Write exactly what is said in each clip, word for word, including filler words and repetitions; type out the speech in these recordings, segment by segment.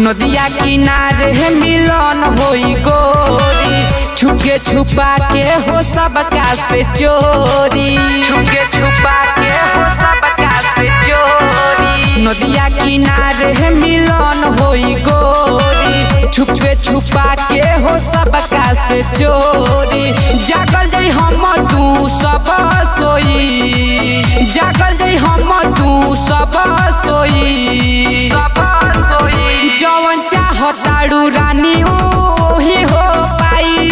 नदिया किनारे मिलन होई गोरी, छुपके छुपा के हो सबका से चोरी, छुपके छुपा के हो सबका से चोरी। नदिया किनारे मिलन होई गोरी, छुपके छुपा के हो सबका से चोरी। जागल जाई हम तू सब सोई, जागल जाई हम तू सब सोई, सब सोई। जवन चाहताड़ू रानी ओही हो पाई,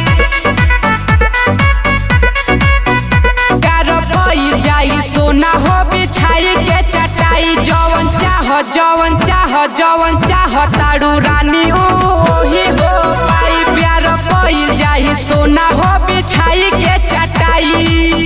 प्यार पई जाई सोना हो बिछाई के चटाई। जवन चाह जवन चाह जवन चाहताड़ू रानी ओही हो पाई, प्यार पई जाई सोना हो बिछाई के चटाई।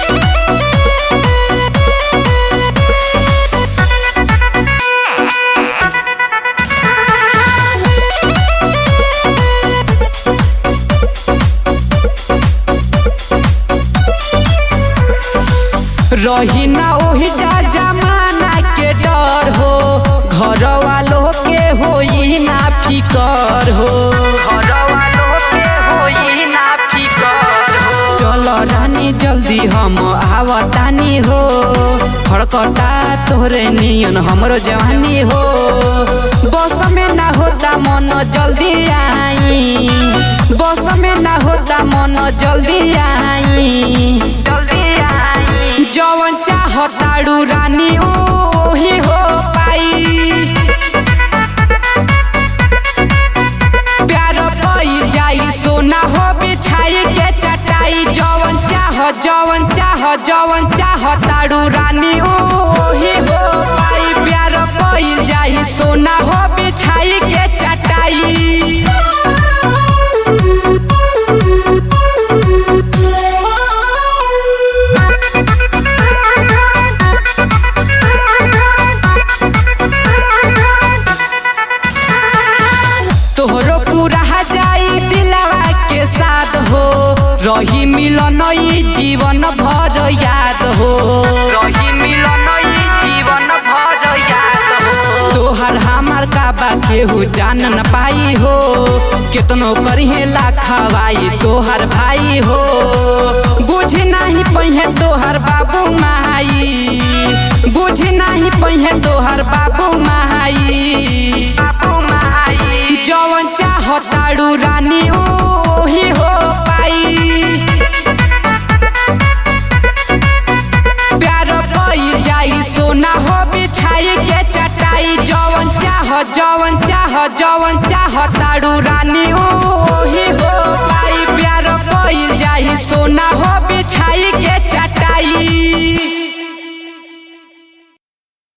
रही ना ओही जा जमाना के डर हो, घर वालों के होई ना फिकर हो, घर वालों के होई ना फिकर हो। चलो रानी जल्दी हम आवतानी हो, फड़कता तोहरे नियन हमरो जवानी हो। बस में ना होता मन जल्दी आई, बस में ना होता मन जल्दी आई, जल्दी आई। जवन चाहताड़ू रानी ओही हो पाई, प्यार पई जाई सोना हो बिछाई के चटाई। जवन चाह जवन चाह जवन चाहताड़ू रानी ओही हो पाई, प्यार पई जाई सोना हो बिछाई के चटाई। तोहरो पूरा जाई दिलवा के साथ हो, रही मिलन जीवन भर याद हो, रही मिलन जीवन भर याद हो। तोहर हमार का बा केहू जान न पाई हो, कितनो करिहे लाखवाई तोहर भाई हो। बुझ नहीं पहिए तोहर बाबू माई, बुझ नहीं पहिए तोहर बाबू माई, बाबू माई। जवन चाहताड़ू रानी ओही हो पाई, प्यार पई जाई सोना हो बिछाई के चटाई। जवन चाह जवन चाह जवन चाहताड़ू रानी ओ